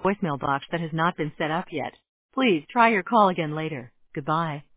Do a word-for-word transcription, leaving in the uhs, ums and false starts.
voicemail box that has not been set up yet. Please try your call again later. Goodbye.